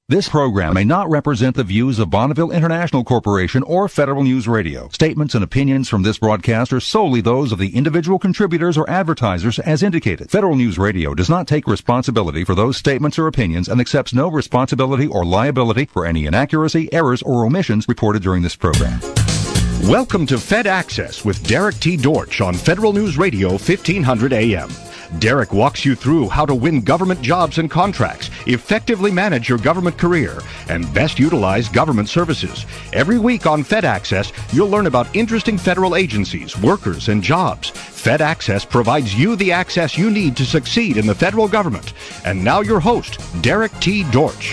This program may not represent the views of Bonneville International Corporation or Federal News Radio. Statements and opinions from this broadcast are solely those of the individual contributors or advertisers as indicated. Federal News Radio does not take responsibility for those statements or opinions and accepts no responsibility or liability for any inaccuracy, errors, or omissions reported during this program. Welcome to Fed Access with Derek T. Dortch on Federal News Radio 1500 AM. Derek walks you through how to win government jobs and contracts, effectively manage your government career, and best utilize government services. Every week on Fed Access, you'll learn about interesting federal agencies, workers, and jobs. Fed Access provides you the access you need to succeed in the federal government. And now your host, Derek T. Dortch.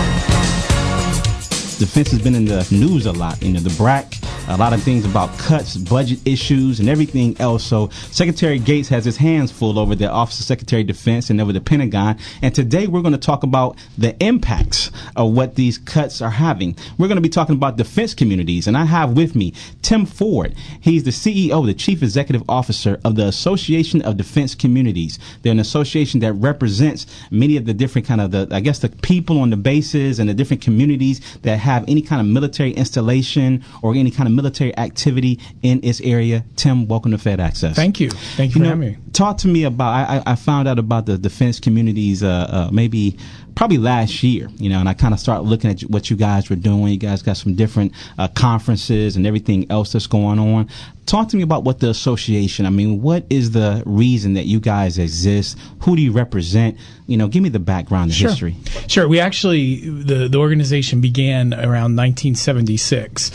Defense has been in the news a lot. The BRAC, a lot of things about cuts, budget issues, and everything else. So Secretary Gates has his hands full over the Office of Secretary of Defense and over the Pentagon. And today we're going to talk about the impacts of what these cuts are having. We're going to be talking about defense communities. And I have with me Tim Ford. He's the CEO, the Chief Executive Officer of the Association of Defense Communities. They're an association that represents many of the different kind of the people on the bases and the different communities that have any kind of military installation or any kind of military activity in its area. Tim, welcome to Fed Access. Thank you. Thank you for having me. Talk to me about, I found out about the defense communities probably last year, and I kind of started looking at what you guys were doing. You guys got some different conferences and everything else that's going on. Talk to me about what the association, what is the reason that you guys exist? Who do you represent? Give me the background and history. Sure. We actually, the organization began around 1976.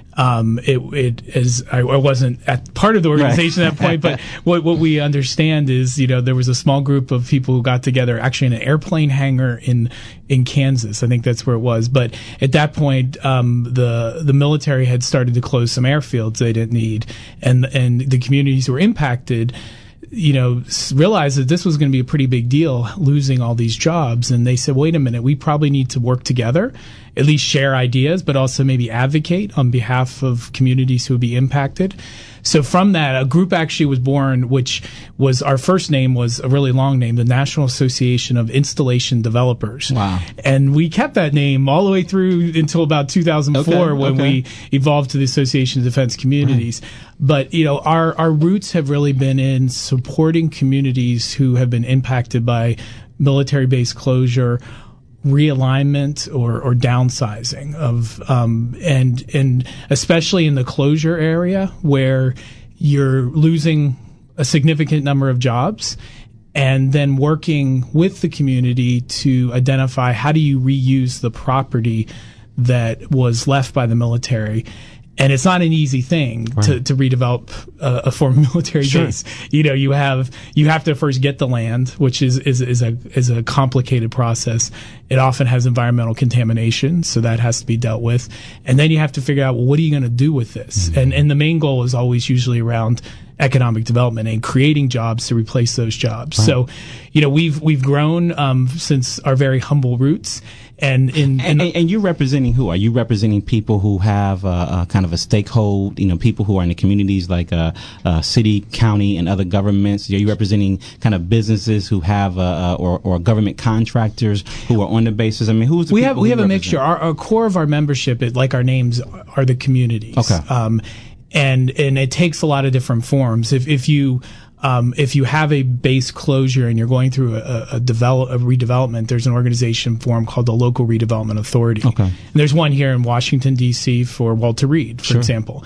I wasn't at part of the organization at that point, but what we understand is, there was a small group of people who got together actually in an airplane hangar in Kansas. I think that's where it was. But at that point, the military had started to close some airfields they didn't need, and the communities who were impacted, realized that this was going to be a pretty big deal, losing all these jobs. And they said, wait a minute, we probably need to work together, at least share ideas, but also maybe advocate on behalf of communities who would be impacted. So from that, a group actually was born, which was, our first name was a really long name, the National Association of Installation Developers. Wow. And we kept that name all the way through until about 2004 when we evolved to the Association of Defense Communities. Right. But, our roots have really been in supporting communities who have been impacted by military base closure, realignment or downsizing of and especially in the closure area where you're losing a significant number of jobs, and then working with the community to identify how do you reuse the property that was left by the military. And it's not an easy thing to redevelop a former military base. You have to first get the land, which is a complicated process. It often has environmental contamination, so that has to be dealt with. And then you have to figure out, well, what are you going to do with this? Mm-hmm. And the main goal is always usually around economic development and creating jobs to replace those jobs. Right. So, we've grown since our very humble roots. And you're representing who? Are you representing people who have kind of a stakehold, people who are in the communities like city, county, and other governments? Are you representing kind of businesses who have or government contractors who are on the bases? Who's the people we have a mixture. Our core of our membership, like our names, are the communities. Okay. And it takes a lot of different forms. If you have a base closure and you're going through a redevelopment, there's an organization formed called the Local Redevelopment Authority. Okay. And there's one here in Washington, D.C. for Walter Reed, for example.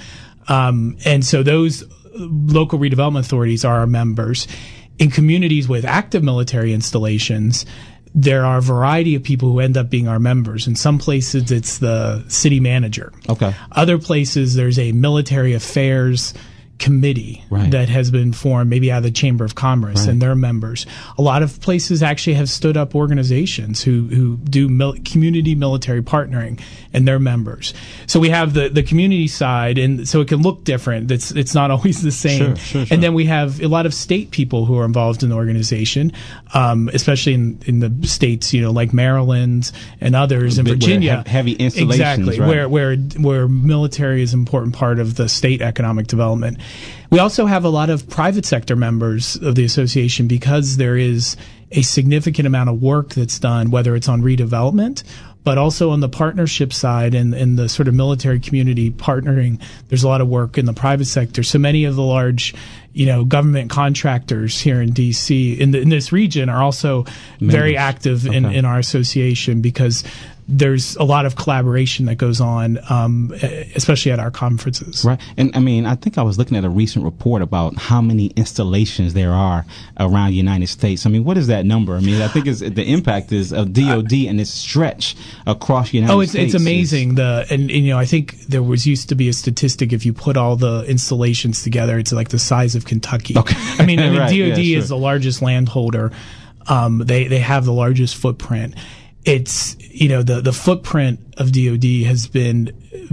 And so those local redevelopment authorities are our members. In communities with active military installations, there are a variety of people who end up being our members. In some places, it's the city manager. Okay. Other places, there's a military affairs committee that has been formed, maybe out of the Chamber of Commerce, and their members. A lot of places actually have stood up organizations who do community military partnering, and their members. So we have the community side, and so it can look different. It's not always the same. Sure. And then we have a lot of state people who are involved in the organization, especially in the states, like Maryland and others, in Virginia. Heavy installations, exactly, where military is an important part of the state economic development. We also have a lot of private sector members of the association because there is a significant amount of work that's done, whether it's on redevelopment, but also on the partnership side and the sort of military community partnering, there's a lot of work in the private sector. So many of the large, government contractors here in DC in this region are also very active in our association, because there's a lot of collaboration that goes on, especially at our conferences. Right. And I mean, I think I was looking at a recent report about how many installations there are around the United States. I mean, what is that number? I mean, I think the impact is of DOD and its stretch across the United States. It's amazing. I think there used to be a statistic, if you put all the installations together, it's like the size of Kentucky. Okay. I mean, right. DOD is the largest landholder. They have the largest footprint. It's, the footprint of DOD has been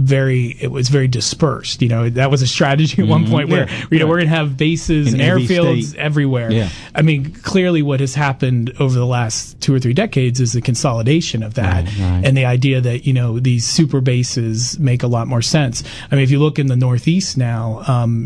very dispersed. That was a strategy at one point where, we're going to have bases and airfields everywhere. Yeah. I mean, clearly what has happened over the last 2 or 3 decades is the consolidation of that. Right. And the idea that, these super bases make a lot more sense. I mean, if you look in the Northeast now,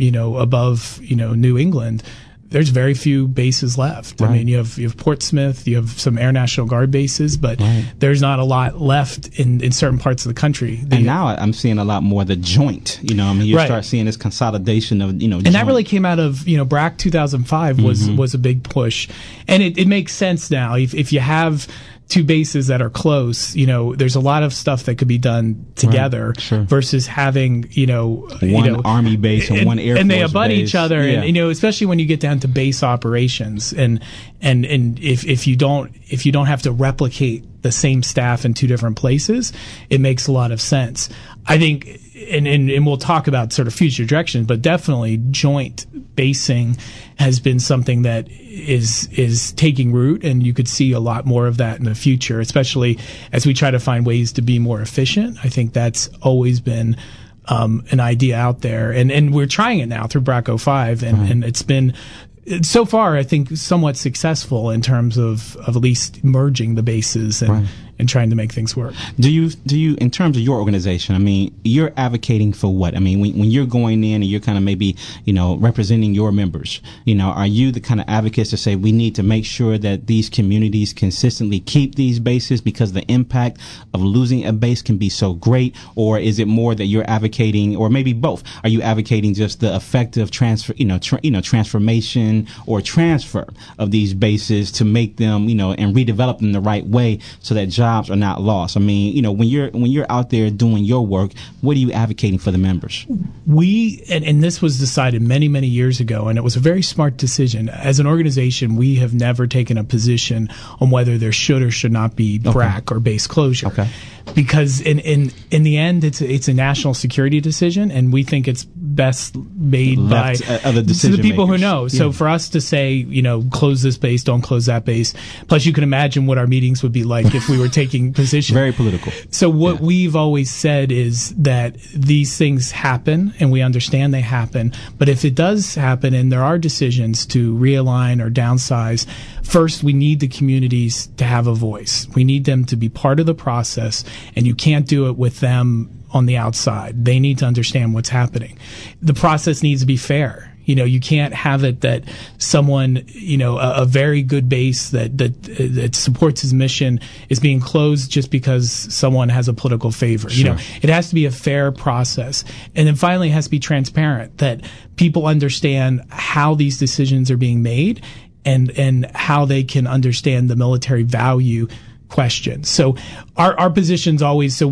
above, New England, there's very few bases left. Right. I mean, you have Portsmouth, you have some Air National Guard bases, but there's not a lot left in certain parts of the country. And now I'm seeing a lot more the joint. You start seeing this consolidation of, and that really came out of, BRAC 2005 was a big push. And it makes sense now. If you have 2 bases that are close, there's a lot of stuff that could be done together versus having, one Army base and one Air Force and they abut base. each other, and especially when you get down to base operations, and if you don't have to replicate the same staff in 2 different places, it makes a lot of sense. I think, and we'll talk about sort of future directions, but definitely joint basing has been something that is taking root, and you could see a lot more of that in the future, especially as we try to find ways to be more efficient. I think that's always been an idea out there, and we're trying it now through BRAC 05, and it's been, so far, I think, somewhat successful in terms of at least merging the bases and trying to make things work. Do you, in terms of your organization, I mean, you're advocating for what? I mean, when you're going in and you're kind of maybe, representing your members, are you the kind of advocates to say we need to make sure that these communities consistently keep these bases because the impact of losing a base can be so great? Or is it more that you're advocating, or maybe both? Are you advocating just the effective transfer, transformation or transfer of these bases to make them, and redevelop them the right way so that jobs are not lost? I mean, when you're out there doing your work, what are you advocating for the members? And this was decided many, many years ago, and it was a very smart decision. As an organization, we have never taken a position on whether there should or should not be BRAC or base closure. Okay. Because in the end, it's a national security decision, and we think it's best made by the people who know. Yeah. So for us to say, close this base, don't close that base. Plus, you can imagine what our meetings would be like if we were taking position. Very political. So what we've always said is that these things happen, and we understand they happen. But if it does happen, and there are decisions to realign or downsize, first we need the communities to have a voice. We need them to be part of the process. And you can't do it with them on the outside. They need to understand what's happening. The process needs to be fair. You can't have it that someone, a very good base that supports his mission is being closed just because someone has a political favor. Sure. It has to be a fair process. And then finally, it has to be transparent, that people understand how these decisions are being made and how they can understand the military value question. So our position's always, so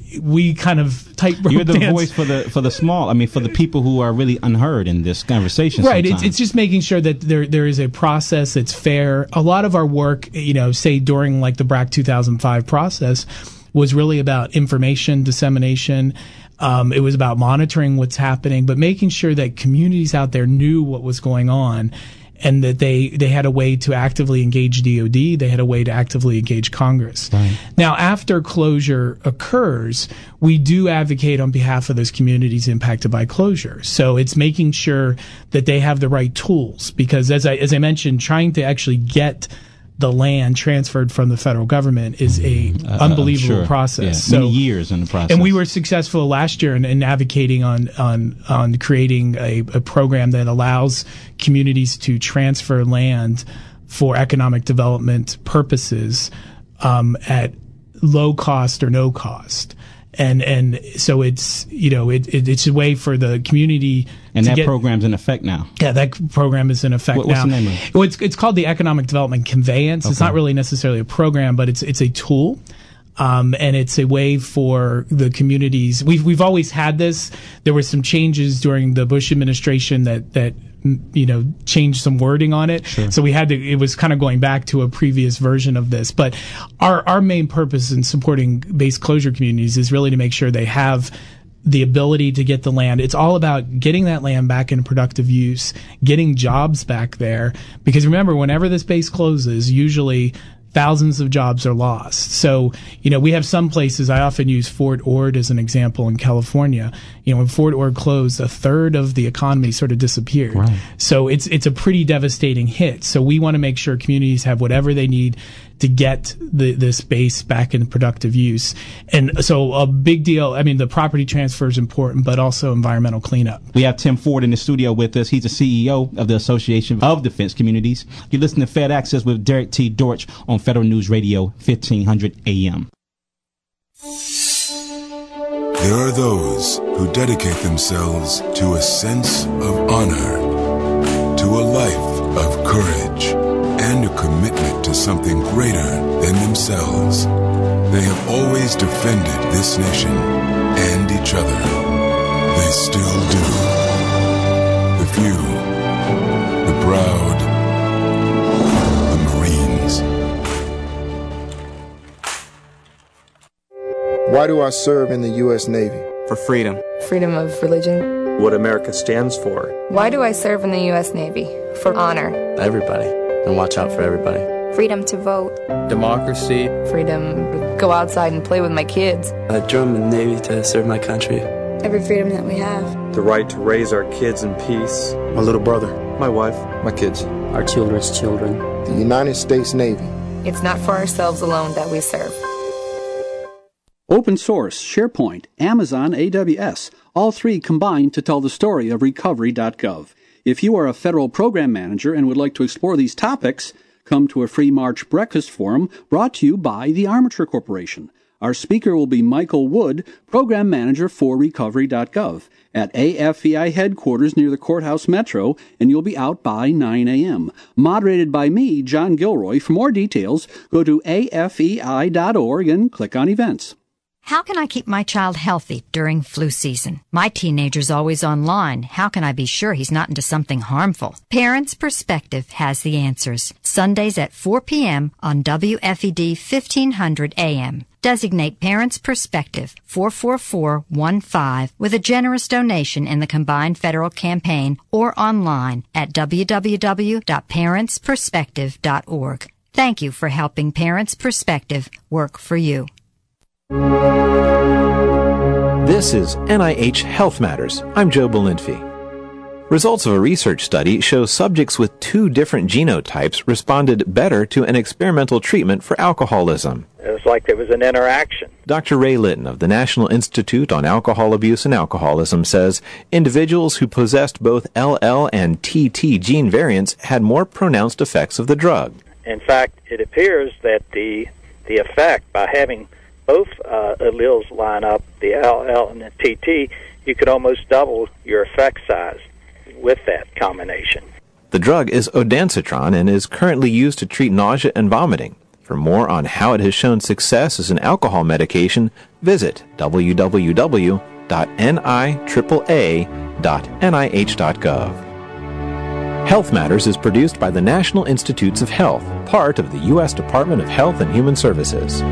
we kind of tightrope You're the dance. voice for the small, for the people who are really unheard in this conversation. Right. It's just making sure that there is a process that's fair. A lot of our work, say during like the BRAC 2005 process, was really about information dissemination. It was about monitoring what's happening, but making sure that communities out there knew what was going on, and that they had a way to actively engage DOD, they had a way to actively engage Congress. Right. Now, after closure occurs, we do advocate on behalf of those communities impacted by closure. So it's making sure that they have the right tools, because as I mentioned, trying to actually get the land transferred from the federal government is a unbelievable process. Yeah. So, many years in the process. And we were successful last year in advocating on creating a program that allows communities to transfer land for economic development purposes at low cost or no cost. And so it's, it's a way for the community. And that program's in effect now. Yeah, that program is in effect now. What's the name of it? Well, it's called the Economic Development Conveyance. Okay. It's not really necessarily a program, but it's a tool. And it's a way for the communities. We've always had this. There were some changes during the Bush administration that changed some wording on it. Sure. So it was kind of going back to a previous version of this. But our main purpose in supporting base closure communities is really to make sure they have the ability to get the land. It's all about getting that land back into productive use, getting jobs back there. Because remember, whenever this base closes, usually thousands of jobs are lost. So, we have some places, I often use Fort Ord as an example in California. When Fort Ord closed, a third of the economy sort of disappeared. Right. So it's a pretty devastating hit. So we want to make sure communities have whatever they need to get this base back in productive use. And so a big deal, the property transfer is important, but also environmental cleanup. We have Tim Ford in the studio with us. He's the CEO of the Association of Defense Communities. You listen to Fed Access with Derek T. Dortch on Federal News Radio, 1500 AM. There are those who dedicate themselves to a sense of honor, to a life of courage, and a commitment to something greater than themselves. They have always defended this nation and each other. They still do. The few, the proud, the Marines. Why do I serve in the U.S. Navy? For freedom. Freedom of religion. What America stands for. Why do I serve in the U.S. Navy? For honor. Everybody. And watch out for everybody. Freedom to vote. Democracy. Freedom to go outside and play with my kids. I joined the Navy to serve my country. Every freedom that we have. The right to raise our kids in peace. My little brother. My wife. My kids. Our children's children. The United States Navy. It's not for ourselves alone that we serve. Open source, SharePoint, Amazon AWS, all three combine to tell the story of recovery.gov. If you are a federal program manager and would like to explore these topics, come to a free March breakfast forum brought to you by the Armature Corporation. Our speaker will be Michael Wood, Program Manager for Recovery.gov, at AFEI headquarters near the Courthouse Metro, and you'll be out by 9 a.m. Moderated by me, John Gilroy. For more details, go to afei.org and click on Events. How can I keep my child healthy during flu season? My teenager's always online. How can I be sure he's not into something harmful? Parents Perspective has the answers. Sundays at 4 p.m. on WFED 1500 AM. Designate Parents Perspective 44415 with a generous donation in the combined federal campaign or online at www.parentsperspective.org. Thank you for helping Parents Perspective work for you. This is NIH Health Matters. I'm Joe Belinfy. Results of a research study show subjects with two different genotypes responded better to an experimental treatment for alcoholism. It was like there was an interaction. Dr. Ray Litton of the National Institute on Alcohol Abuse and Alcoholism says individuals who possessed both LL and TT gene variants had more pronounced effects of the drug. In fact, it appears that the effect by having both alleles line up, the LL and the TT, you could almost double your effect size with that combination. The drug is ondansetron and is currently used to treat nausea and vomiting. For more on how it has shown success as an alcohol medication, visit www.niaaa.nih.gov. Health Matters is produced by the National Institutes of Health, part of the U.S. Department of Health and Human Services.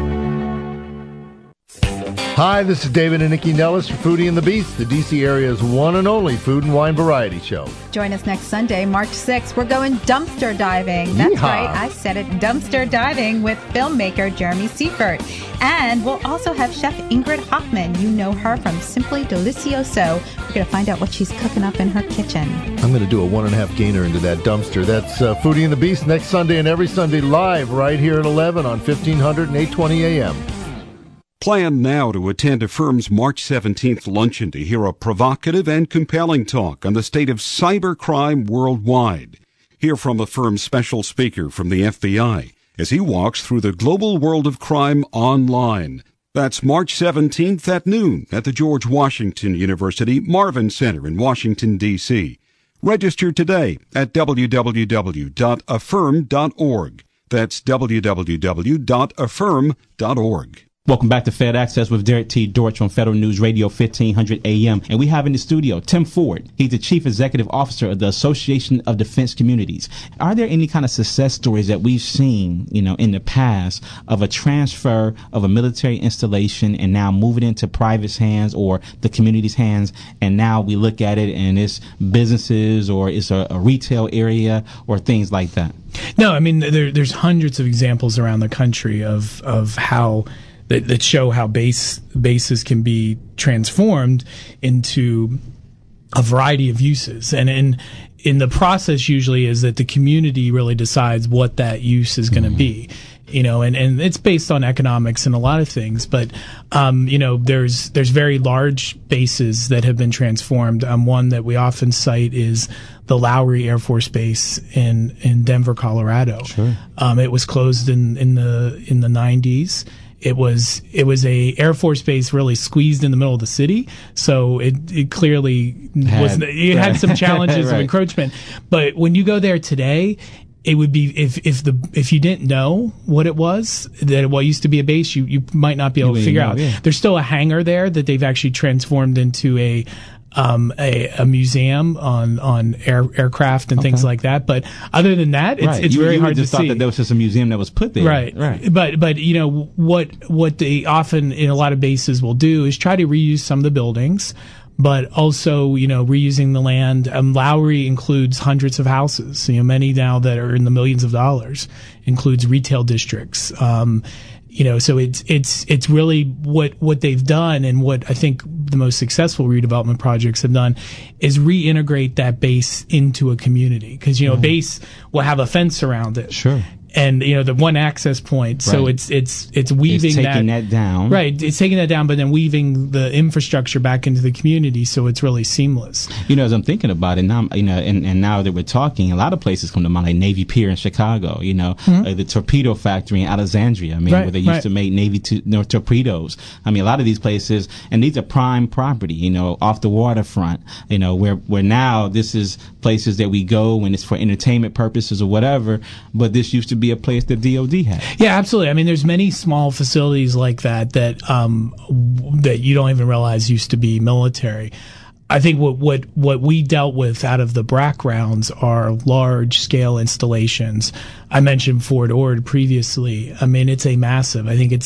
Hi, this is David and Nikki Nellis for Foodie and the Beast, the D.C. area's one and only food and wine variety show. Join us next Sunday, March 6th. We're going dumpster diving. That's right, I said it, dumpster diving with filmmaker Jeremy Seifert. And we'll also have Chef Ingrid Hoffman. You know her from Simply Delicioso. We're going to find out what she's cooking up in her kitchen. I'm going to do a 1.5 gainer into that dumpster. That's Foodie and the Beast next Sunday and every Sunday live right here at 11 on 1500 and 820 a.m. Plan now to attend a firm's March 17th luncheon to hear a provocative and compelling talk on the state of cybercrime worldwide. Hear from a firm's special speaker from the FBI as he walks through the global world of crime online. That's March 17th at noon at the George Washington University Marvin Center in Washington, D.C. Register today at www.affirm.org. That's www.affirm.org. Welcome back to Fed Access with Derek T. Dortch on Federal News Radio 1500 AM. And we have in the studio Tim Ford. He's the Chief Executive Officer of the Association of Defense Communities. Are there any kind of success stories that we've seen, in the past of a transfer of a military installation and now moving into private's hands or the community's hands, and now we look at it and it's businesses or it's a retail area or things like that? No, I mean, there's hundreds of examples around the country of how that show how bases can be transformed into a variety of uses. And in the process usually is that the community really decides what that use is going to be. And it's based on economics and a lot of things, but, there's very large bases that have been transformed. One that we often cite is the Lowry Air Force Base in Denver, Colorado. Sure. It was closed in the 90s. It was a Air Force base really squeezed in the middle of the city, so it clearly had some challenges of encroachment. But when you go there today, it would be if you didn't know what it was, that what used to be a base, you might not be able to figure out. Yeah. There's still a hangar there that they've actually transformed into a museum on aircraft and things like that. But other than that, it's very hard to see. Thought that there was just a museum that was put there. Right. But what they often in a lot of bases will do is try to reuse some of the buildings, but also, reusing the land. Lowry includes hundreds of houses, many now that are in the millions of dollars, includes retail districts. So it's really what they've done, and what I think the most successful redevelopment projects have done is reintegrate that base into a community. Because, a base will have a fence around it. Sure. And, the one access point. So it's weaving taking that down. Right. It's taking that down, but then weaving the infrastructure back into the community. So it's really seamless. As I'm thinking about it now, and now that we're talking, a lot of places come to mind, like Navy Pier in Chicago, the torpedo factory in Alexandria, where they used to make Navy torpedoes. A lot of these places, and these are prime property, off the waterfront, where now this is places that we go when it's for entertainment purposes or whatever, but this used to be a place that DOD had. Yeah, absolutely. There's many small facilities like that that you don't even realize used to be military. I think what we dealt with out of the BRAC rounds are large scale installations. I mentioned Fort Ord previously. It's a massive. I think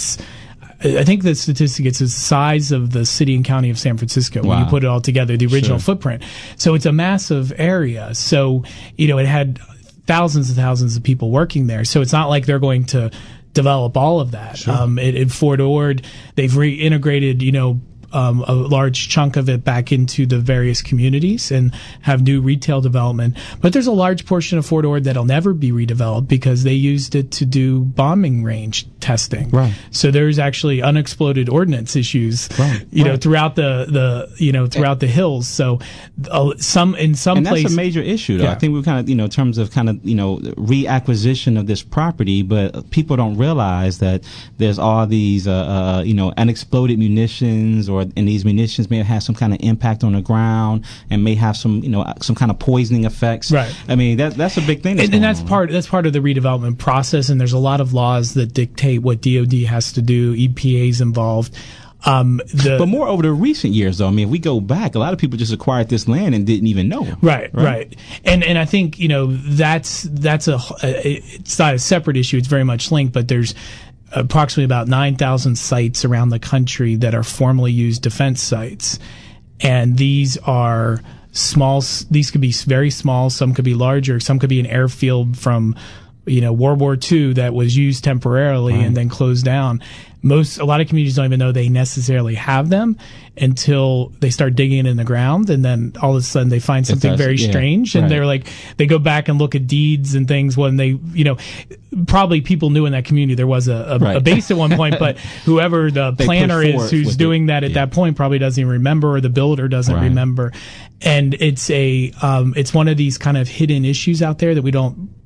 I think the statistic is the size of the city and county of San Francisco when you put it all together, the original footprint. So it's a massive area. So, it had thousands and thousands of people working there. So it's not like they're going to develop all of that. Sure. At Fort Ord, they've reintegrated, a large chunk of it back into the various communities and have new retail development. But there's a large portion of Fort Ord that'll never be redeveloped because they used it to do bombing range testing. Right. So there's actually unexploded ordnance issues, throughout throughout the hills. So some places. That's a major issue, though. Yeah. I think we're kind of, in terms of reacquisition of this property, but people don't realize that there's all these, unexploded munitions, and these munitions may have had some kind of impact on the ground and may have some kind of poisoning effects. Right. That's a big thing. That's part of the redevelopment process. And there's a lot of laws that dictate what DOD has to do. EPA's involved. But more over the recent years, though. If we go back, a lot of people just acquired this land and didn't even know. Right. And I think that's it's not a separate issue. It's very much linked. But there's approximately about 9,000 sites around the country that are formally used defense sites, and these are small. These could be very small. Some could be larger. Some could be an airfield from World War II that was used temporarily and then closed down. A lot of communities don't even know they necessarily have them until they start digging in the ground, and then all of a sudden they find something very strange, and they're like, they go back and look at deeds and things when they, probably people knew in that community there was a base at one point, but whoever the planner is who's doing that at that point probably doesn't even remember, or the builder doesn't remember. And it's one of these kind of hidden issues out there that we don't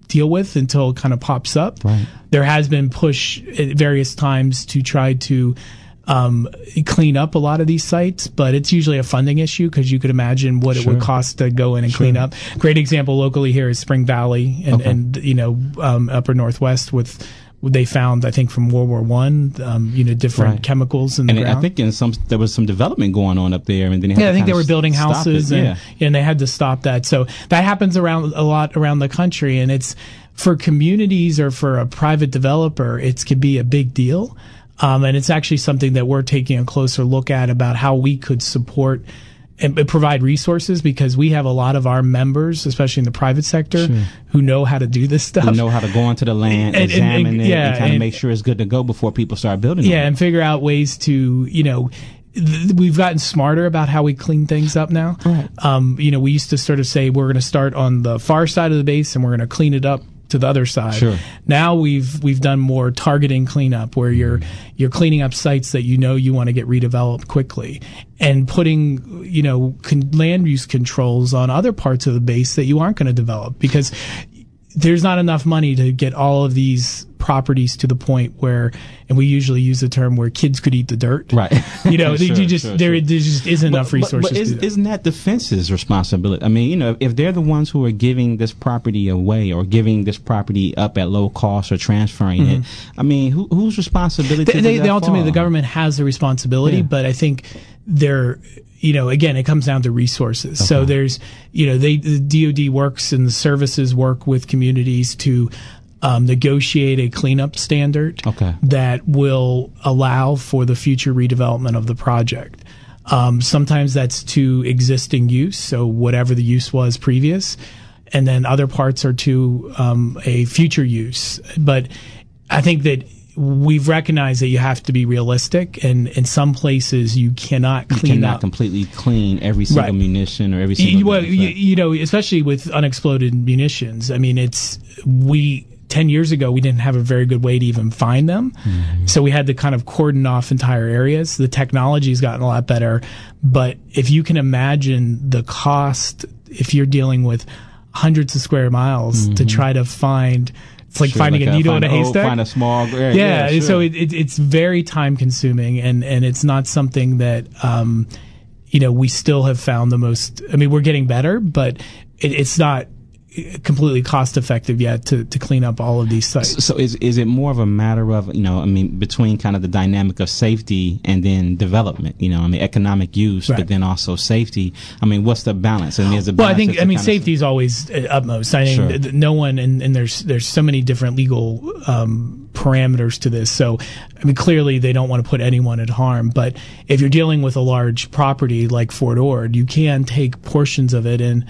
deal with until it kind of pops up. Right. There has been push at various times to try to clean up a lot of these sites, but it's usually a funding issue because you could imagine what it would cost to go in and clean up. Great example locally here is Spring Valley and upper Northwest with. They found, I think, from World War I, different chemicals in the ground. I think there was some development going on up there, and then I think they were building houses, and they had to stop that. So that happens a lot around the country, and it's for communities or for a private developer, it could be a big deal, and it's actually something that we're taking a closer look at about how we could support and provide resources, because we have a lot of our members, especially in the private sector, who know how to do this stuff. Who know how to go onto the land, examine it, and kind of make sure it's good to go before people start building it. Yeah, and figure out ways to, we've gotten smarter about how we clean things up now. Right. We used to sort of say we're going to start on the far side of the base and we're going to clean it up to the other side. Sure. Now we've done more targeting cleanup where you're cleaning up sites that you want to get redeveloped quickly, and putting land use controls on other parts of the base that you aren't going to develop, because there's not enough money to get all of these properties to the point where, and we usually use the term where kids could eat the dirt. Right. There just isn't enough resources. But isn't that Defense's responsibility? I mean, if they're the ones who are giving this property away or giving this property up at low cost or transferring it, I mean, whose responsibility? They ultimately, the government has the responsibility, but I think they're. Again, it comes down to resources. Okay. So there's, the DoD works and the services work with communities to negotiate a cleanup standard that will allow for the future redevelopment of the project. Sometimes that's to existing use, so whatever the use was previous, and then other parts are to a future use. But I think that we've recognized that you have to be realistic, and in some places you cannot completely clean every single munition or every single especially with unexploded munitions. I mean, 10 years ago, we didn't have a very good way to even find them. Mm-hmm. So we had to kind of cordon off entire areas. The technology's gotten a lot better. But if you can imagine the cost, if you're dealing with hundreds of square miles to try to find, it's like finding a needle in a haystack. Find a small area. Yeah, so it's very time consuming, and it's not something that, we still have found the most, we're getting better, but it's not completely cost effective yet to clean up all of these sites. So is it more of a matter of, between kind of the dynamic of safety and then development, economic use, but then also safety? What's the balance? I think safety is always utmost. I think no one, and there's so many different legal parameters to this. So, clearly they don't want to put anyone at harm, but if you're dealing with a large property like Fort Ord, you can take portions of it and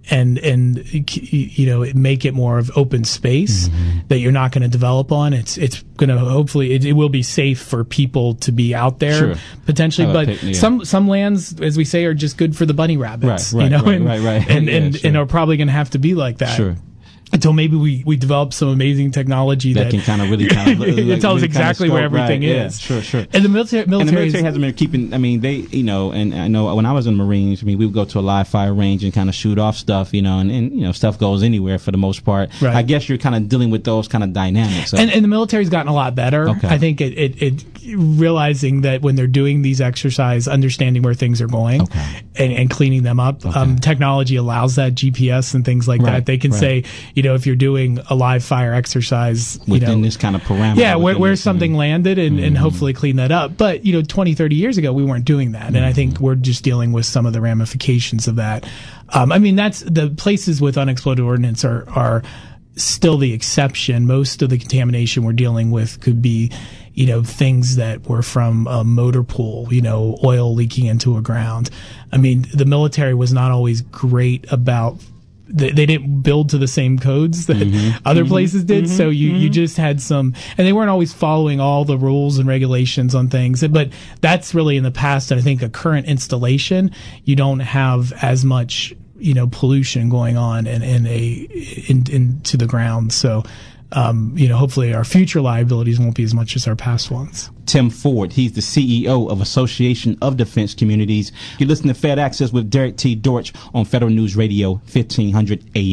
make it more of open space that you're not going to develop on. It's going to hopefully it will be safe for people to be out there potentially, but some lands, as we say, are just good for the bunny rabbits, right. And are probably going to have to be like that. Sure. Until maybe we develop some amazing technology that can kind of really it tells exactly where everything is. Yeah, sure. And the military hasn't been keeping. They, and I know when I was in the Marines, we would go to a live fire range and kind of shoot off stuff, and stuff goes anywhere for the most part. Right. I guess you're kind of dealing with those kind of dynamics. And the military's gotten a lot better. Okay. I think it realizing that when they're doing these exercises, understanding where things are going and cleaning them up. Technology allows that, GPS and things like that. They can say, if you're doing a live fire exercise within this kind of parameter, where something landed and hopefully clean that up. But 20, 30 years ago we weren't doing that, and I think we're just dealing with some of the ramifications of that. That's the places with unexploded ordnance are still the exception. Most of the contamination we're dealing with could be things that were from a motor pool, oil leaking into a ground. The military was not always great about. They didn't build to the same codes that other places did, so you just had some, and they weren't always following all the rules and regulations on things. But that's really in the past. I think a current installation, you don't have as much pollution going on into the ground. So hopefully our future liabilities won't be as much as our past ones. Tim Ford, he's the CEO of Association of Defense Communities. You listen to Fed Access with Derek T. Dortch on Federal News Radio 1500 AM.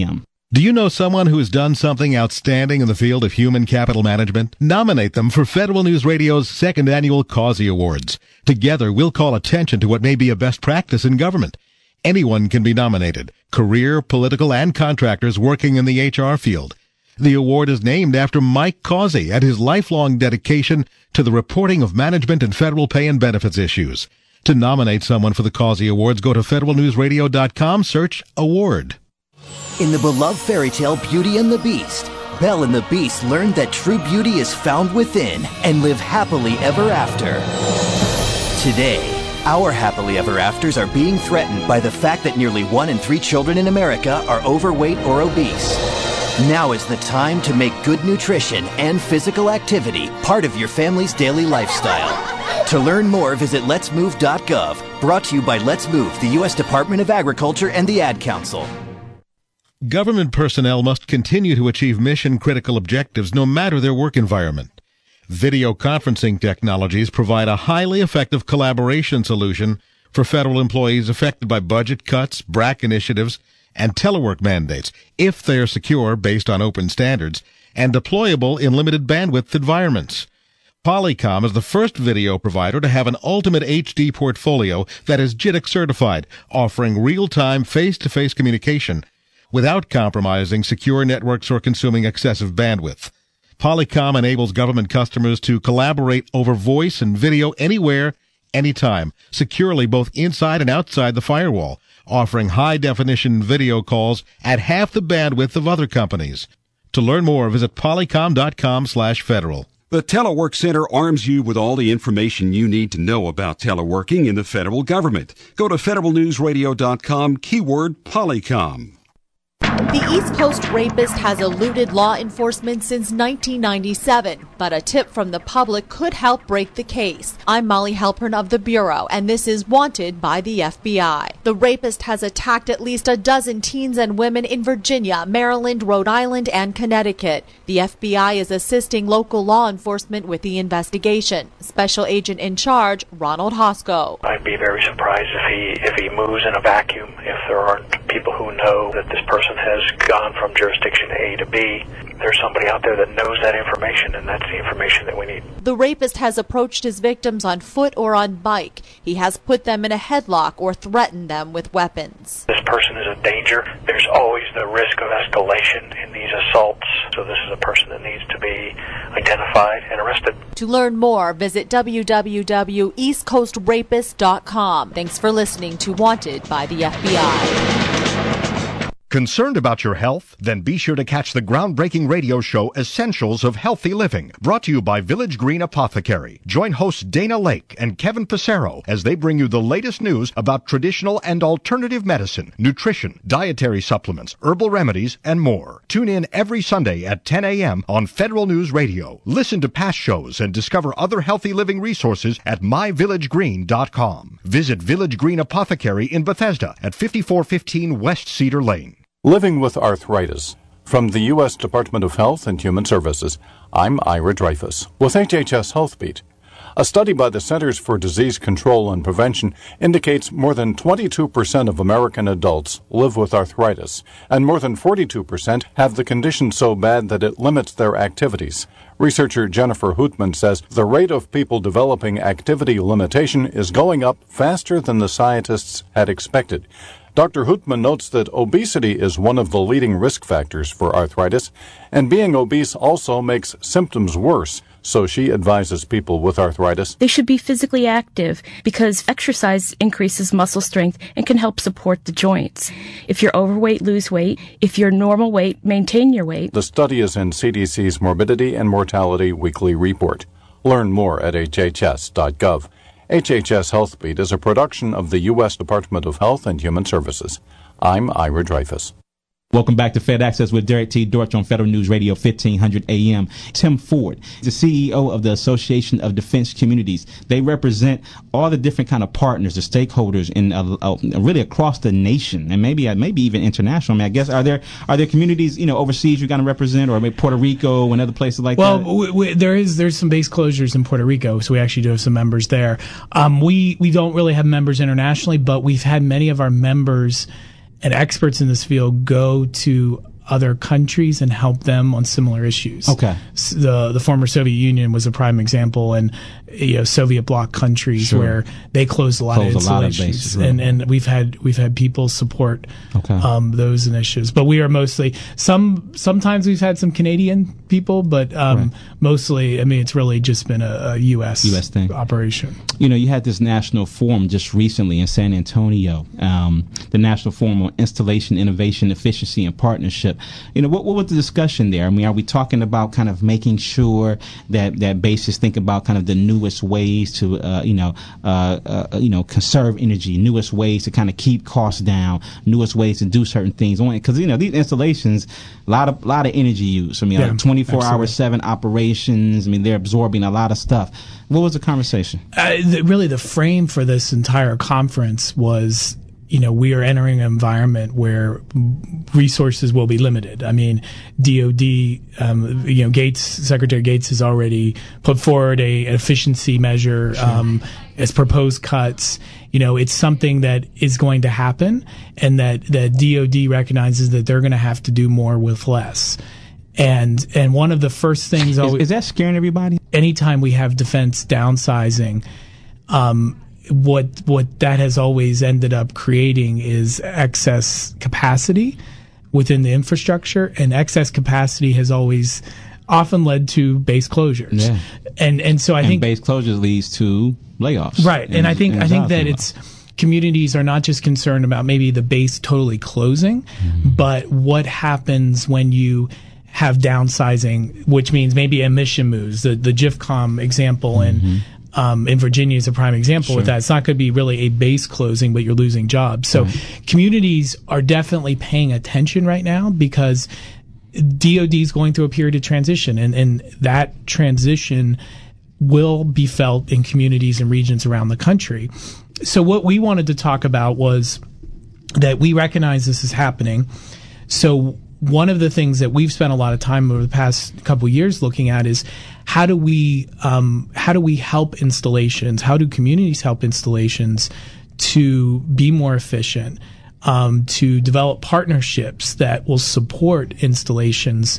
Do you know someone who has done something outstanding in the field of human capital management? Nominate them for Federal News Radio's second annual Causey Awards. Together, we'll call attention to what may be a best practice in government. Anyone can be nominated, career, political, and contractors working in the HR field. The award is named after Mike Causey and his lifelong dedication to the reporting of management and federal pay and benefits issues. To nominate someone for the Causey Awards, go to federalnewsradio.com, search award. In the beloved fairy tale Beauty and the Beast, Belle and the Beast learned that true beauty is found within and live happily ever after. Today, our happily ever afters are being threatened by the fact that nearly 1 in 3 children in America are overweight or obese. Now is the time to make good nutrition and physical activity part of your family's daily lifestyle. To learn more, visit letsmove.gov, brought to you by Let's Move, the U.S. Department of Agriculture and the Ad Council. Government personnel must continue to achieve mission-critical objectives no matter their work environment. Video conferencing technologies provide a highly effective collaboration solution for federal employees affected by budget cuts, BRAC initiatives, and telework mandates, if they are secure based on open standards and deployable in limited bandwidth environments. Polycom is the first video provider to have an ultimate HD portfolio that is JITC certified, offering real-time face-to-face communication without compromising secure networks or consuming excessive bandwidth. Polycom enables government customers to collaborate over voice and video anywhere, anytime, securely both inside and outside the firewall, offering high-definition video calls at half the bandwidth of other companies. To learn more, visit polycom.com/federal. The Telework Center arms you with all the information you need to know about teleworking in the federal government. Go to federalnewsradio.com, keyword Polycom. The East Coast rapist has eluded law enforcement since 1997, but a tip from the public could help break the case. I'm Molly Halpern of the Bureau, and this is Wanted by the FBI. The rapist has attacked at least a dozen teens and women in Virginia, Maryland, Rhode Island, and Connecticut. The FBI is assisting local law enforcement with the investigation. Special Agent in charge, Ronald Hosko. I'd be very surprised if he moves in a vacuum, if there aren't people who know that this person has gone from jurisdiction A to B. There's somebody out there that knows that information, and that's the information that we need. The rapist has approached his victims on foot or on bike. He has put them in a headlock or threatened them with weapons. This person is a danger. There's always the risk of escalation in these assaults, so this is a person that needs to be identified and arrested. To learn more, visit www.eastcoastrapist.com. Thanks for listening to Wanted by the FBI. Concerned about your health? Then be sure to catch the groundbreaking radio show Essentials of Healthy Living, brought to you by Village Green Apothecary. Join hosts Dana Lake and Kevin Passero as they bring you the latest news about traditional and alternative medicine, nutrition, dietary supplements, herbal remedies, and more. Tune in every Sunday at 10 a.m. on Federal News Radio. Listen to past shows and discover other healthy living resources at myvillagegreen.com. Visit Village Green Apothecary in Bethesda at 5415 West Cedar Lane. Living with Arthritis. From the U.S. Department of Health and Human Services, I'm Ira Dreyfus with HHS HealthBeat. A study by the Centers for Disease Control and Prevention indicates more than 22% of American adults live with arthritis, and more than 42% have the condition so bad that it limits their activities. Researcher Jennifer Hootman says the rate of people developing activity limitation is going up faster than the scientists had expected. Dr. Hootman notes that obesity is one of the leading risk factors for arthritis, and being obese also makes symptoms worse. So she advises people with arthritis they should be physically active because exercise increases muscle strength and can help support the joints. If you're overweight, lose weight. If you're normal weight, maintain your weight. The study is in CDC's Morbidity and Mortality Weekly Report. Learn more at hhs.gov. HHS HealthBeat is a production of the U.S. Department of Health and Human Services. I'm Ira Dreyfus. Welcome back to Fed Access with Derek T. Dortch on Federal News Radio 1500 AM. Tim Ford, the CEO of the Association of Defense Communities. They represent all the different kind of partners, the stakeholders in really across the nation, and maybe even international. I mean, I guess are there communities overseas you're going to represent, or maybe Puerto Rico and other places like that? Well, there's some base closures in Puerto Rico, so we actually do have some members there. We don't really have members internationally, but we've had many of our members and experts in this field go to other countries and help them on similar issues. Okay. The former Soviet Union was a prime example, and Soviet bloc countries where they closed a lot of installations, bases, right. and we've had people support those initiatives. But we are mostly sometimes we've had some Canadian people, but mostly, I mean, it's really just been a U.S. thing operation. You had this national forum just recently in San Antonio, the National Forum on Installation, Innovation, Efficiency, and Partnership. What was the discussion there? I mean, are we talking about kind of making sure that bases think about kind of the newest ways to, conserve energy, newest ways to kind of keep costs down, newest ways to do certain things? Because, these installations, a lot of energy use. I mean, like 24-hour, 7 operations. I mean, they're absorbing a lot of stuff. What was the conversation? Really, the frame for this entire conference was, we are entering an environment where resources will be limited. I mean, DOD, Secretary Gates has already put forward an efficiency measure as proposed cuts. It's something that is going to happen, and that DOD recognizes that they're going to have to do more with less. And one of the first things is that scaring everybody? Anytime we have defense downsizing, what that has always ended up creating is excess capacity within the infrastructure, and excess capacity has always often led to base closures. Yeah. And so I think base closures leads to layoffs. Right. And I think that it's communities are not just concerned about maybe the base totally closing, but what happens when you have downsizing, which means maybe emission moves. The GIFCOM example in Virginia is a prime example with that. It's not going to be really a base closing, but you're losing jobs. So communities are definitely paying attention right now, because DOD is going through a period of transition, and that transition will be felt in communities and regions around the country. So what we wanted to talk about was that we recognize this is happening. So one of the things that we've spent a lot of time over the past couple of years looking at is how do we help installations? How do communities help installations to be more efficient, to develop partnerships that will support installations,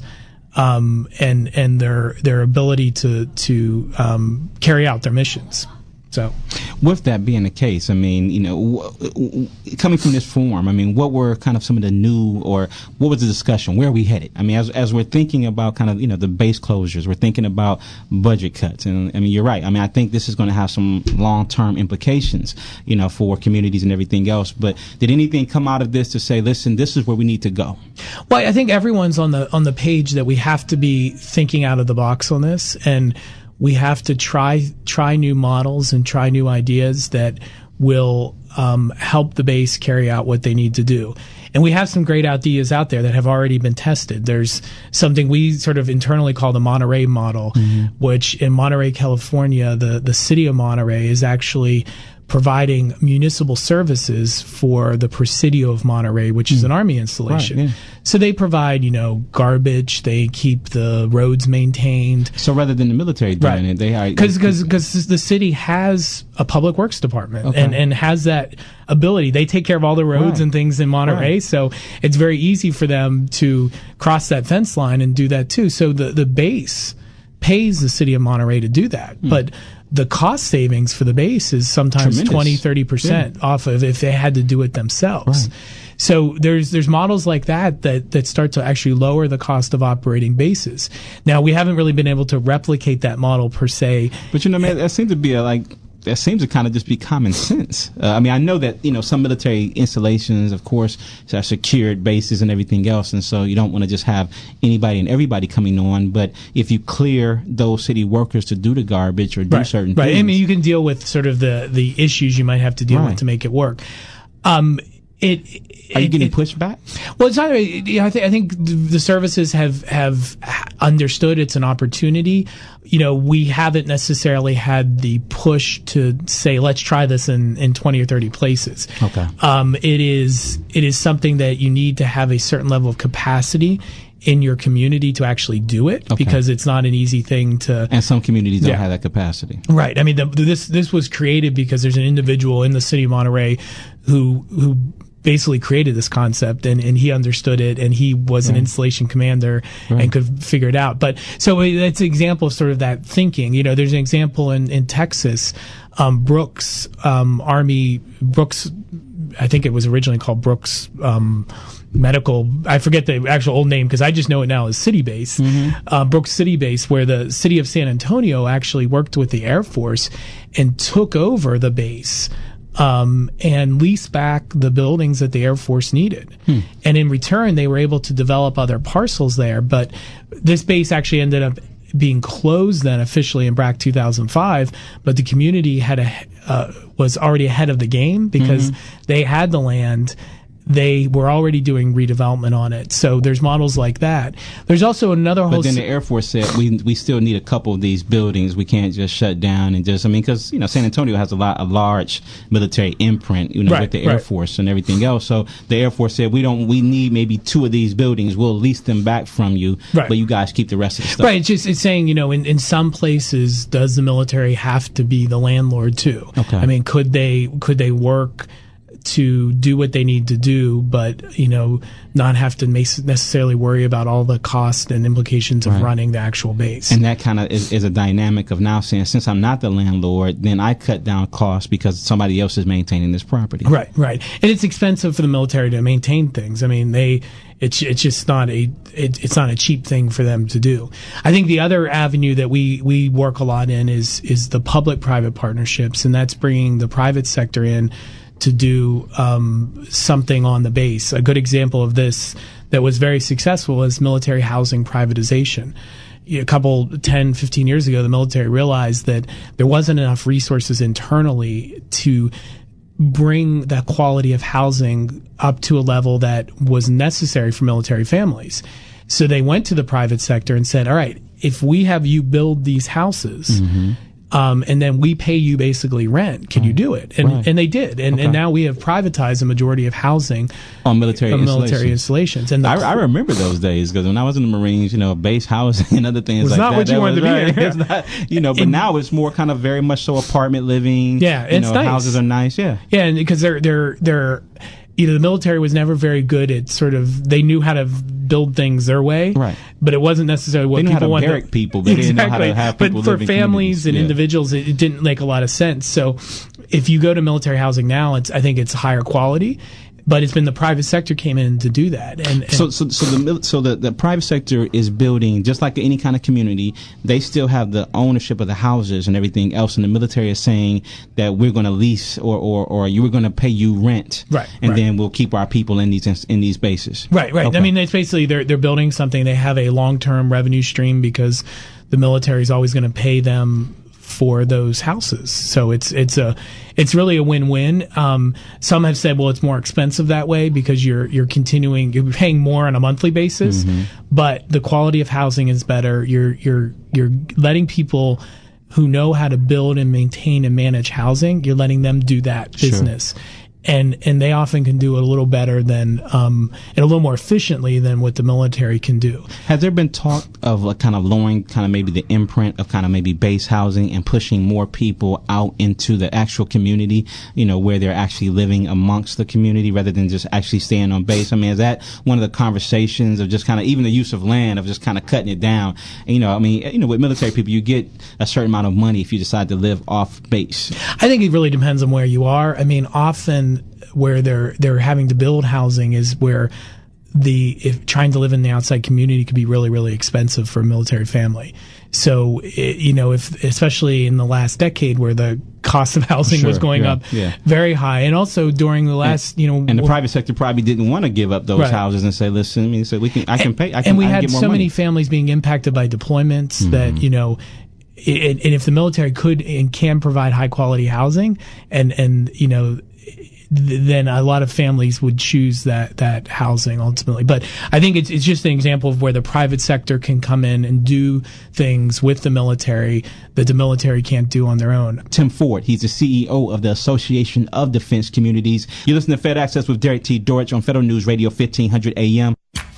and their ability to carry out their missions. So, with that being the case, I mean, coming from this forum, I mean, what were kind of some of the new, or what was the discussion? Where are we headed? I mean, as we're thinking about kind of, the base closures, we're thinking about budget cuts. And I mean, you're right. I mean, I think this is going to have some long-term implications, for communities and everything else. But did anything come out of this to say, listen, this is where we need to go? Well, I think everyone's on the page that we have to be thinking out of the box on this, and we have to try new models and try new ideas that will help the base carry out what they need to do. And we have some great ideas out there that have already been tested. There's something we sort of internally call the Monterey model, which in Monterey, California, the city of Monterey is actually providing municipal services for the Presidio of Monterey, which is an Army installation. Right, yeah. So they provide, garbage. They keep the roads maintained. So rather than the military doing it, they are... Because the city has a public works department and has that ability. They take care of all the roads and things in Monterey, so it's very easy for them to cross that fence line and do that too. So the base pays the city of Monterey to do that. But the cost savings for the base is sometimes 20-30% off of if they had to do it themselves. Right. So there's models like that start to actually lower the cost of operating bases. Now, we haven't really been able to replicate that model per se. But that seems to be that seems to kind of just be common sense. I mean, I know that, some military installations, of course, are secured bases and everything else. And so you don't want to just have anybody and everybody coming on. But if you clear those city workers to do the garbage or do certain things. Right. I mean, you can deal with sort of the issues you might have to deal with to make it work. Are you getting pushback? Well, it's not. I think the services have understood it's an opportunity. We haven't necessarily had the push to say, let's try this in 20 or 30 places. Okay. It is something that you need to have a certain level of capacity in your community to actually do it, because it's not an easy thing to. And some communities don't have that capacity. Right. I mean, this was created because there's an individual in the city of Monterey who basically created this concept, and he understood it, and he was an installation commander and could figure it out. But so that's an example of sort of that thinking. You know, there's an example in Texas, Brooks Army, Brooks, I think it was originally called Brooks Medical, I forget the actual old name because I just know it now as City Base, Brooks City Base, where the city of San Antonio actually worked with the Air Force and took over the base. And lease back the buildings that the Air Force needed. And in return, they were able to develop other parcels there. But this base actually ended up being closed then officially in BRAC 2005. But the community was already ahead of the game because they had the land. They were already doing redevelopment on it. So there's models like that. There's also another whole... But then the Air Force said we still need a couple of these buildings. We can't just shut down and just... I mean, because, you know, San Antonio has a large military imprint, you know, with the Air Force and everything else. So the Air Force said, we need maybe 2 of these buildings. We'll lease them back from you, but you guys keep the rest of the stuff. Right. It's saying, you know, in some places, does the military have to be the landlord too? Okay. I mean, could they work to do what they need to do, but, you know, not have to necessarily worry about all the cost and implications of running the actual base. And that kind of is a dynamic of now saying, since I'm not the landlord, then I cut down costs because somebody else is maintaining this property. Right. And it's expensive for the military to maintain things. I mean, it's just not it's not a cheap thing for them to do. I think the other avenue that we work a lot in is the public-private partnerships, and that's bringing the private sector in to do something on the base. A good example of this that was very successful is military housing privatization. A couple, 10, 15 years ago, the military realized that there wasn't enough resources internally to bring that quality of housing up to a level that was necessary for military families. So they went to the private sector and said, all right, if we have you build these houses, and then we pay you basically rent. Can you do it? And they did. And now we have privatized the majority of housing on military installations. And I remember those days because when I was in the Marines, you know, base housing and other things was like not that. What you wanted to be. It's not, you know, but now it's more kind of very much so apartment living. Yeah, it's nice. Houses are nice. Yeah, and because they're you know, the military was never very good at sort of, they knew how to build things their way, but it wasn't necessarily what people wanted. They knew how to barrack people, but they didn't know how to have people live in communities. But for families and individuals, it didn't make a lot of sense. So if you go to military housing now, I think it's higher quality. But it's been the private sector came in to do that, and so the private sector is building just like any kind of community. They still have the ownership of the houses and everything else, and the military is saying that we're going to lease or you were going to pay you rent, and then we'll keep our people in these bases. Right. Okay. I mean, it's basically they're building something. They have a long-term revenue stream because the military is always going to pay them for those houses. So it's really a win-win. Some have said, well, it's more expensive that way because you're paying more on a monthly basis, but the quality of housing is better. You're letting people who know how to build and maintain and manage housing, you're letting them do that business. And they often can do it a little better than, and a little more efficiently than what the military can do. Has there been talk of kind of lowering kind of maybe the imprint of kind of maybe base housing and pushing more people out into the actual community, you know, where they're actually living amongst the community rather than just actually staying on base? I mean, is that one of the conversations of just kind of even the use of land of just kind of cutting it down? And, you know, I mean, you know, with military people, you get a certain amount of money if you decide to live off base. I think it really depends on where you are. I mean, often where they're having to build housing is where if trying to live in the outside community could be really, really expensive for a military family. So, you know, especially in the last decade where the cost of housing was going up very high, and also during the last, and the private sector probably didn't want to give up those houses and say, listen, I mean, so I can pay. And we had so many families being impacted by deployments that, you know, and if the military could and can provide high quality housing and you know, then a lot of families would choose that housing ultimately. But I think it's just an example of where the private sector can come in and do things with the military that the military can't do on their own. Tim Ford, he's the CEO of the Association of Defense Communities. You listen to Fed Access with Derek T. Dortch on Federal News Radio 1500 AM.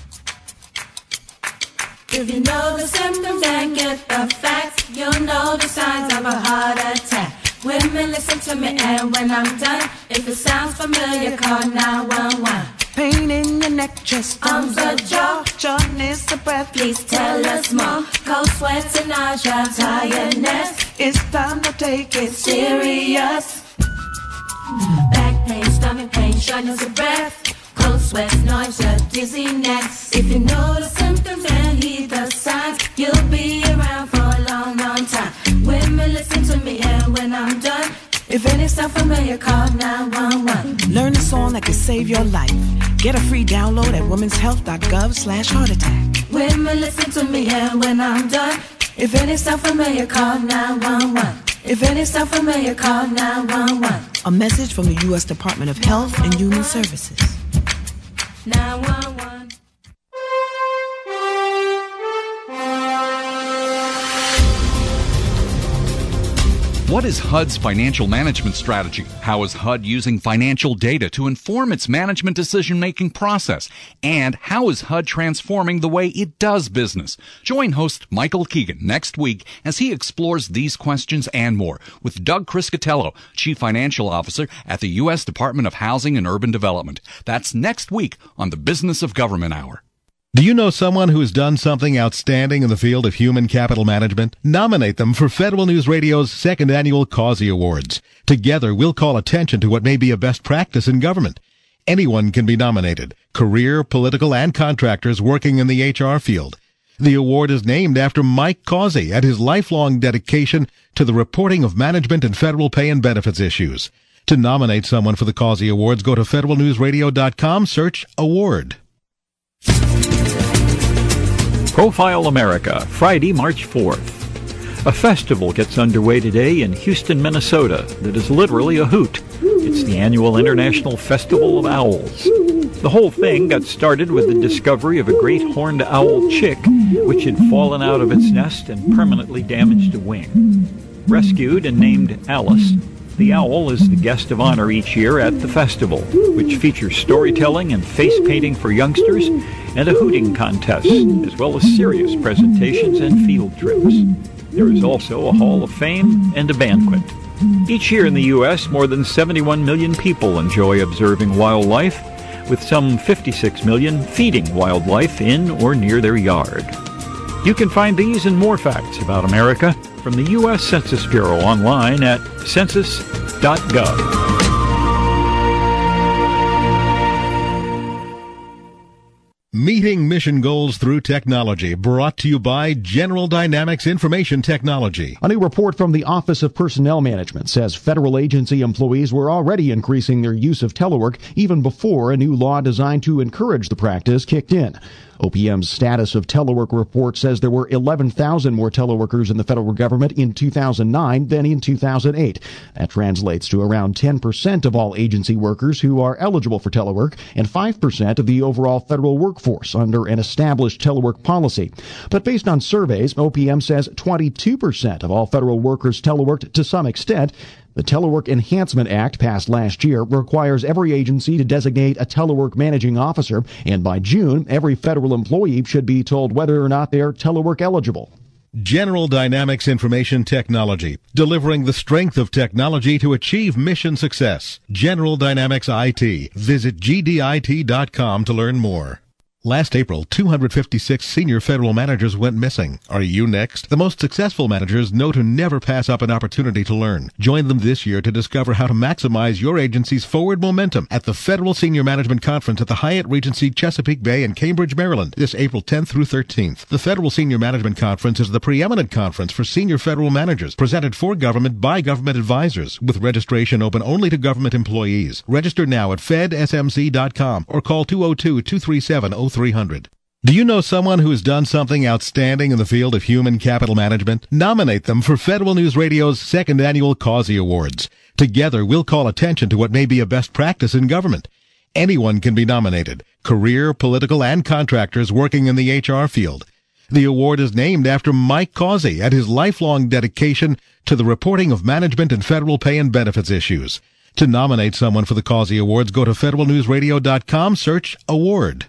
If you know the symptoms and get the facts, you'll know the signs of a heart attack. When Women, listen to me, and when I'm done, if it sounds familiar, call 911. Pain in your neck, chest, arms, or jaw, shortness of breath. Please tell us more. Cold sweats and nausea, tiredness. It's time to take it serious. Back pain, stomach pain, shortness of breath. Cold sweats, nausea, dizziness. If you know the symptoms and heed the signs, you'll be around for a long, long time. Women, listen to me, and when I'm done, if any sound familiar, call 911. Learn a song that can save your life. Get a free download at womenshealth.gov/heart attack. Women, listen to me, and when I'm done, if any sound familiar, call 911. If any sound familiar, call 911. A message from the U.S. Department of Health and Human Services. 911. What is HUD's financial management strategy? How is HUD using financial data to inform its management decision-making process? And how is HUD transforming the way it does business? Join host Michael Keegan next week as he explores these questions and more with Doug Criscatello, Chief Financial Officer at the U.S. Department of Housing and Urban Development. That's next week on the Business of Government Hour. Do you know someone who has done something outstanding in the field of human capital management? Nominate them for Federal News Radio's second annual Causey Awards. Together, we'll call attention to what may be a best practice in government. Anyone can be nominated, career, political, and contractors working in the HR field. The award is named after Mike Causey and his lifelong dedication to the reporting of management and federal pay and benefits issues. To nominate someone for the Causey Awards, go to federalnewsradio.com, search award. Profile America, Friday, March 4th. A festival gets underway today in Houston, Minnesota that is literally a hoot. It's the annual International Festival of Owls. The whole thing got started with the discovery of a great horned owl chick which had fallen out of its nest and permanently damaged a wing. Rescued and named Alice, the owl is the guest of honor each year at the festival, which features storytelling and face painting for youngsters and a hooting contest, as well as serious presentations and field trips. There is also a Hall of Fame and a banquet. Each year in the U.S., more than 71 million people enjoy observing wildlife, with some 56 million feeding wildlife in or near their yard. You can find these and more facts about America from the U.S. Census Bureau online at census.gov. Meeting mission goals through technology, brought to you by General Dynamics Information Technology. A new report from the Office of Personnel Management says federal agency employees were already increasing their use of telework even before a new law designed to encourage the practice kicked in. OPM's Status of Telework report says there were 11,000 more teleworkers in the federal government in 2009 than in 2008. That translates to around 10% of all agency workers who are eligible for telework and 5% of the overall federal workforce under an established telework policy. But based on surveys, OPM says 22% of all federal workers teleworked to some extent. The Telework Enhancement Act, passed last year, requires every agency to designate a telework managing officer, and by June, every federal employee should be told whether or not they are telework eligible. General Dynamics Information Technology, delivering the strength of technology to achieve mission success. General Dynamics IT. Visit gdit.com to learn more. Last April, 256 senior federal managers went missing. Are you next? The most successful managers know to never pass up an opportunity to learn. Join them this year to discover how to maximize your agency's forward momentum at the Federal Senior Management Conference at the Hyatt Regency Chesapeake Bay in Cambridge, Maryland, this April 10th through 13th. The Federal Senior Management Conference is the preeminent conference for senior federal managers, presented for government by government advisors, with registration open only to government employees. Register now at fedsmc.com or call 202-237-0300. Do you know someone who has done something outstanding in the field of human capital management? Nominate them for Federal News Radio's second annual Causey Awards. Together, we'll call attention to what may be a best practice in government. Anyone can be nominated, career, political, and contractors working in the HR field. The award is named after Mike Causey and his lifelong dedication to the reporting of management and federal pay and benefits issues. To nominate someone for the Causey Awards, go to federalnewsradio.com, search award.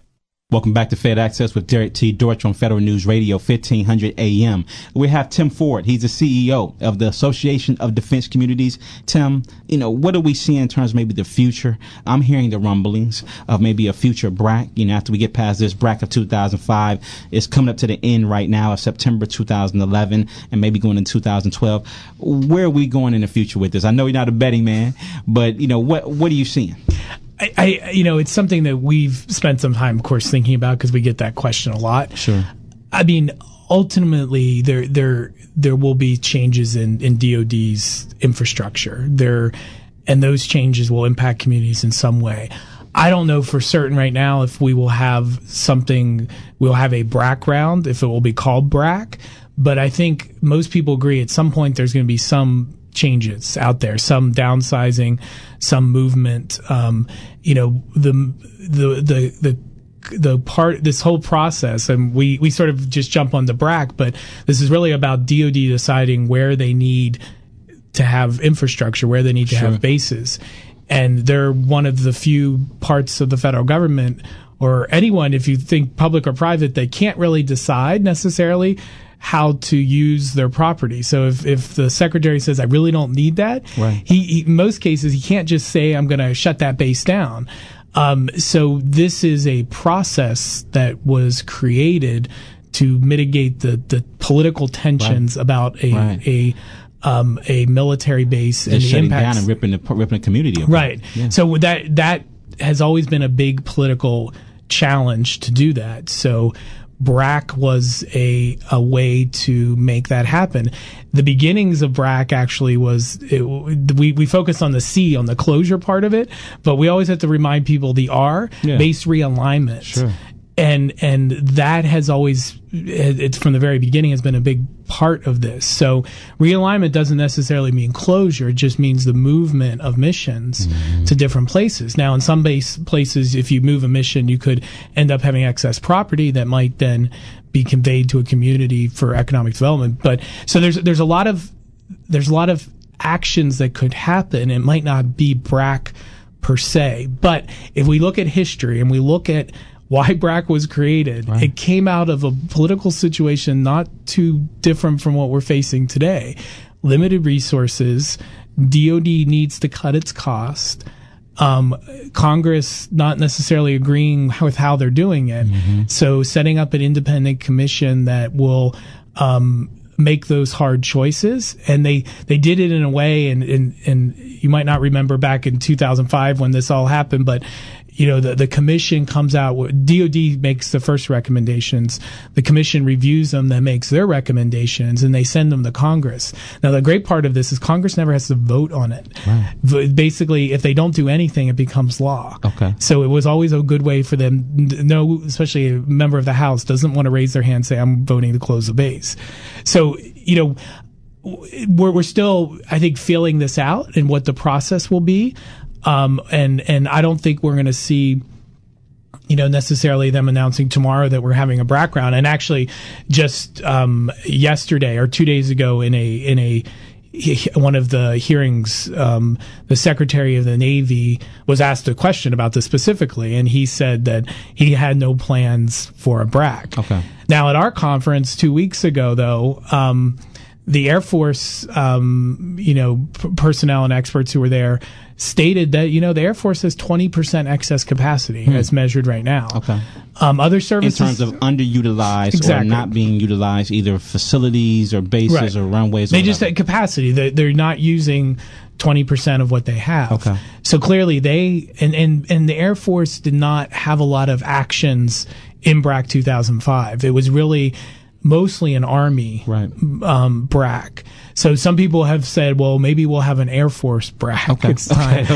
Welcome back to Fed Access with Derek T. Dortch on Federal News Radio 1500 AM. We have Tim Ford. He's the CEO of the Association of Defense Communities. Tim, what do we see in terms of maybe the future? I'm hearing the rumblings of maybe a future BRAC. After we get past this BRAC of 2005, it's coming up to the end right now of September 2011 and maybe going into 2012. Where are we going in the future with this? I know you're not a betting man, but what are you seeing? It's something that we've spent some time, of course, thinking about because we get that question a lot. Sure. I mean, ultimately, there will be changes in DoD's infrastructure. And those changes will impact communities in some way. I don't know for certain right now if we will have we'll have a BRAC round, if it will be called BRAC. But I think most people agree at some point there's going to be some changes out there, some downsizing, some movement. This whole process, and we sort of just jump on the BRAC, but this is really about DoD deciding where they need to have infrastructure, where they need to have bases. And they're one of the few parts of the federal government, or anyone, if you think public or private, they can't really decide necessarily how to use their property. So if the secretary says, I really don't need that, right, he in most cases, he can't just say, I'm going to shut that base down. So this is a process that was created to mitigate the political tensions about a military base and the shutting impacts. Down and ripping the community apart. Right. Yeah. So that has always been a big political challenge to do that. So BRAC was a way to make that happen. The beginnings of BRAC actually we focused on the C, on the closure part of it, but we always have to remind people the R, base realignment. Sure. And that has always, it's from the very beginning, has been a big part of this. So realignment doesn't necessarily mean closure. It just means the movement of missions to different places. Now, in some places, if you move a mission, you could end up having excess property that might then be conveyed to a community for economic development. But so there's a lot of actions that could happen. It might not be BRAC per se, but if we look at history and we look at why BRAC was created, right, it came out of a political situation not too different from what we're facing today. Limited resources, DoD needs to cut its cost, Congress not necessarily agreeing with how they're doing it. So setting up an independent commission that will make those hard choices. And they did it in a way, and you might not remember back in 2005 when this all happened, but the commission comes out, DoD makes the first recommendations, the commission reviews them, then makes their recommendations, and they send them to Congress. Now, the great part of this is Congress never has to vote on it. Right. Basically, if they don't do anything, it becomes law. Okay. So it was always a good way for them, especially a member of the House doesn't want to raise their hand and say, I'm voting to close the base. So, we're still, I think, feeling this out and what the process will be. And I don't think we're going to see, necessarily them announcing tomorrow that we're having a BRAC round. And actually, just yesterday or 2 days ago, in one of the hearings, the Secretary of the Navy was asked a question about this specifically, and he said that he had no plans for a BRAC. Okay. Now, at our conference 2 weeks ago, though, the Air Force, personnel and experts who were there stated that, the Air Force has 20% excess capacity as measured right now. Okay. Other services. In terms of underutilized or not being utilized, either facilities or bases or runways. They just had capacity. They're not using 20% of what they have. Okay. So clearly and the Air Force did not have a lot of actions in BRAC 2005. It was really mostly an Army BRAC. So some people have said, well, maybe we'll have an Air Force BRAC. It's time.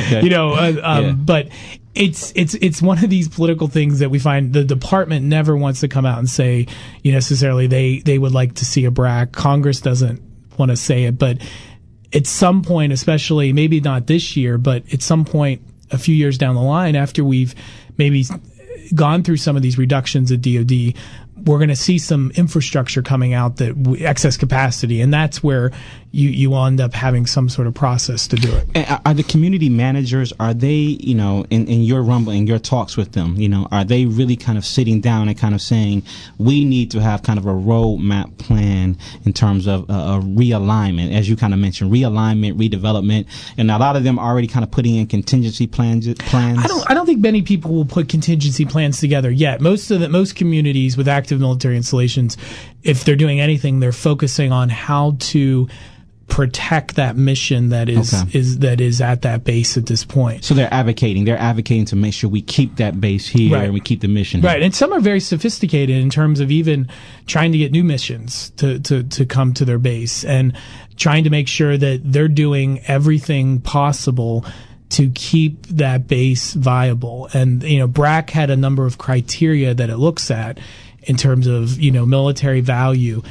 But it's one of these political things that we find the department never wants to come out and say, necessarily they would like to see a BRAC. Congress doesn't want to say it, but at some point, especially maybe not this year, but at some point a few years down the line, after we've maybe gone through some of these reductions at DoD, we're going to see some infrastructure coming out that excess capacity, and that's where you end up having some sort of process to do it. And are the community managers, are they, in your rumble, in your talks with them, are they really kind of sitting down and kind of saying, we need to have kind of a roadmap plan in terms of a realignment, as you kind of mentioned, realignment, redevelopment, and a lot of them already kind of putting in contingency plans? I don't think many people will put contingency plans together yet. Most communities with active military installations, if they're doing anything, they're focusing on how to protect that mission that is at that base at this point. So they're advocating to make sure we keep that base here and we keep the mission here. Right. And some are very sophisticated in terms of even trying to get new missions to come to their base and trying to make sure that they're doing everything possible to keep that base viable. And, BRAC had a number of criteria that it looks at in terms of, military value.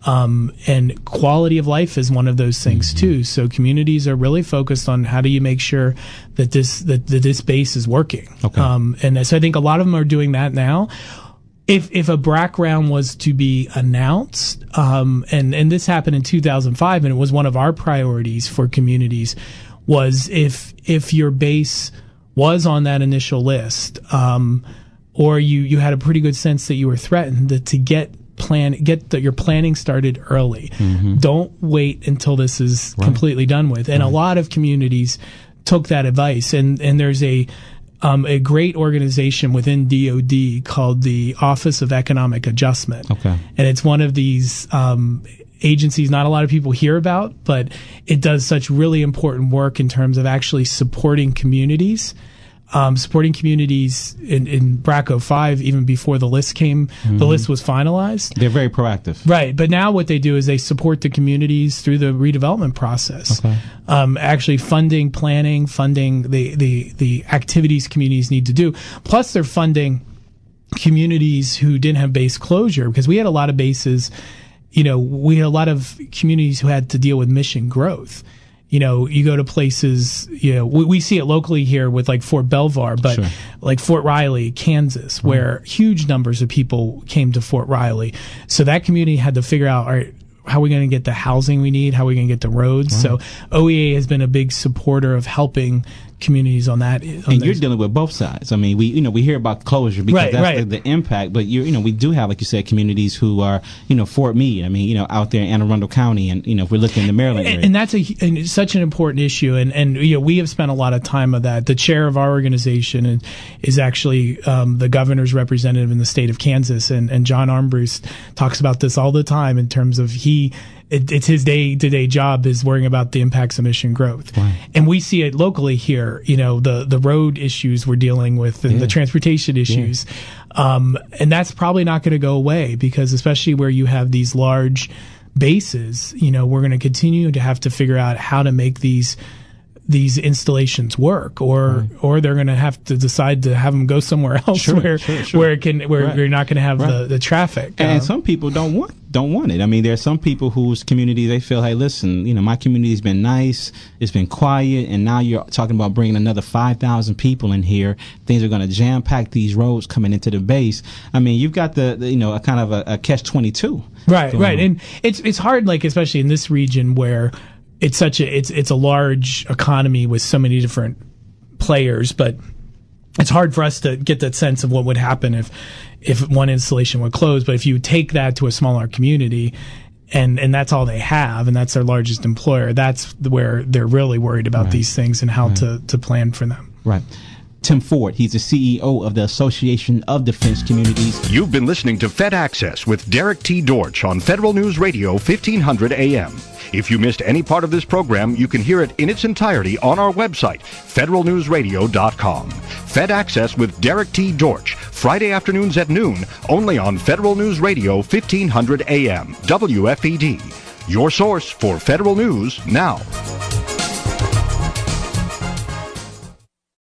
And quality of life is one of those things too. So communities are really focused on how do you make sure that this base is working. Okay. And so I think a lot of them are doing that now. If a BRAC round was to be announced, and this happened in 2005, and it was one of our priorities for communities, was if your base was on that initial list, or you had a pretty good sense that you were threatened, to get your planning started early. Mm-hmm. Don't wait until this is completely done with. And a lot of communities took that advice. And there's a great organization within DoD called the Office of Economic Adjustment. Okay. And it's one of these agencies not a lot of people hear about, but it does such really important work in terms of actually supporting communities. Supporting communities in BRAC 05, even before the list came, the list was finalized. They're very proactive. Right. But now what they do is they support the communities through the redevelopment process. Okay. Actually funding the activities communities need to do. Plus they're funding communities who didn't have base closure, because we had a lot of bases, we had a lot of communities who had to deal with mission growth. You go to places, we see it locally here with like Fort Belvoir, but like Fort Riley, Kansas, where huge numbers of people came to Fort Riley. So that community had to figure out, all right, how are we going to get the housing we need? How are we going to get the roads? So OEA has been a big supporter of helping communities on that. And you're dealing with both sides. I mean, we hear about closure because that's the impact, but we do have, like you said, communities who are, Fort Meade. I mean, out there in Anne Arundel County, and if we're looking in the Maryland area. And that's such an important issue. And we have spent a lot of time on that. The chair of our organization is actually the governor's representative in the state of Kansas, and John Armbruster talks about this all the time in terms of it's his day-to-day job is worrying about the impacts of mission growth. Right. And we see it locally here, the road issues we're dealing with and the transportation issues. And that's probably not going to go away, because especially where you have these large bases, we're going to continue to have to figure out how to make these installations work, or they're going to have to decide to have them go somewhere else where you're not going to have the traffic. And some people don't want it. I mean, there are some people whose community, they feel, hey, listen, my community's been nice, it's been quiet, and now you're talking about bringing another 5,000 people in here. Things are going to jam pack these roads coming into the base. I mean, you've got a kind of a catch-22. Right. And it's hard, like especially in this region where it's a large economy with so many different players, but it's hard for us to get that sense of what would happen if one installation would close. But if you take that to a smaller community and that's all they have, and that's their largest employer, that's where they're really worried about these things and how to plan for them. Right. Tim Ford, he's the CEO of the Association of Defense Communities. You've been listening to Fed Access with Derek T. Dortch on Federal News Radio 1500 AM. If you missed any part of this program, you can hear it in its entirety on our website, federalnewsradio.com. Fed Access with Derek T. Dortch, Friday afternoons at noon, only on Federal News Radio 1500 AM, WFED. Your source for Federal News now.